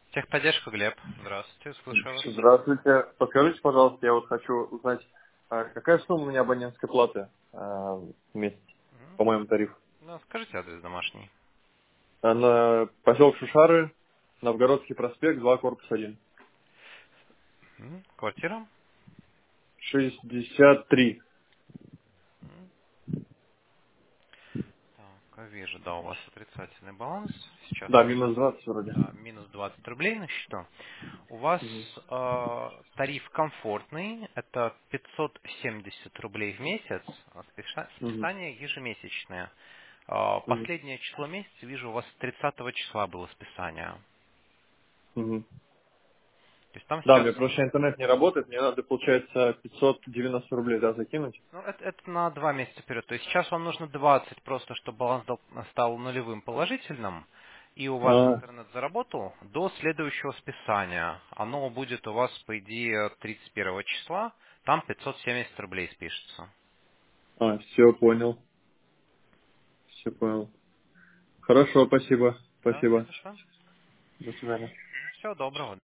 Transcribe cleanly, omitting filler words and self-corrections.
Техподдержка, Глеб. Здравствуйте, слушаю вас. Здравствуйте. Подскажите, пожалуйста, я вот хочу узнать, какая сумма у меня абонентской платы в месяц Мгм. по моему тарифу? Ну, скажите адрес домашний. На поселок Шушары, Новгородский проспект, 2, корпус 1. Квартира? 63. Мгм. Так, вижу, да, у вас отрицательный баланс. Сейчас Да, я... минус 20 вроде. Да, минус 20 рублей на счету. У вас Мгм. тариф комфортный, это 570 рублей в месяц, Мгм. списание ежемесячное. Мгм. Последнее число месяца, вижу, у вас 30 числа было списание. Мгм. То есть там Да, у сейчас... меня просто интернет не работает, мне надо, получается, 590 рублей, да, закинуть? Ну, это на 2 месяца вперед. То есть сейчас вам нужно 20 просто, чтобы баланс стал нулевым положительным, и у вас А, интернет заработал до следующего списания. Оно будет у вас, по идее, 31 числа. Там 570 рублей спишется. все, понял. Все понял. Хорошо, спасибо. Да, не Спасибо. за что. До свидания. Всего доброго.